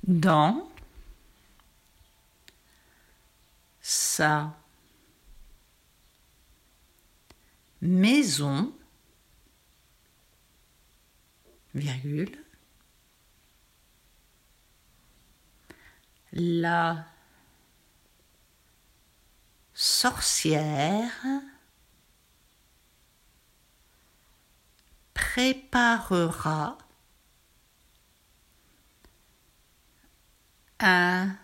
dans sa maison, virgule, la sorcière préparera un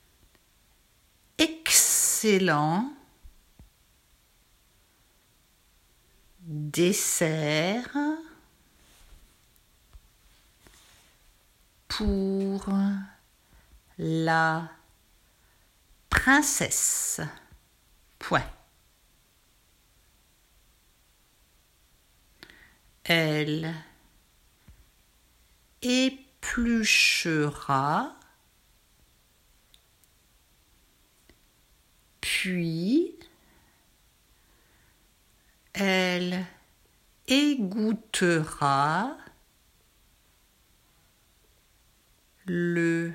excellent dessert pour la princesse. Point. Elle épluchera, puis elle égouttera le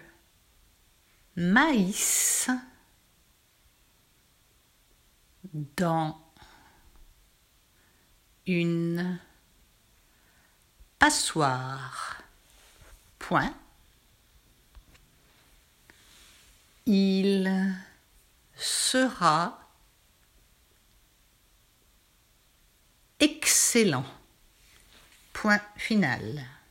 maïs dans une passoire. Point. Il sera excellent. Point final.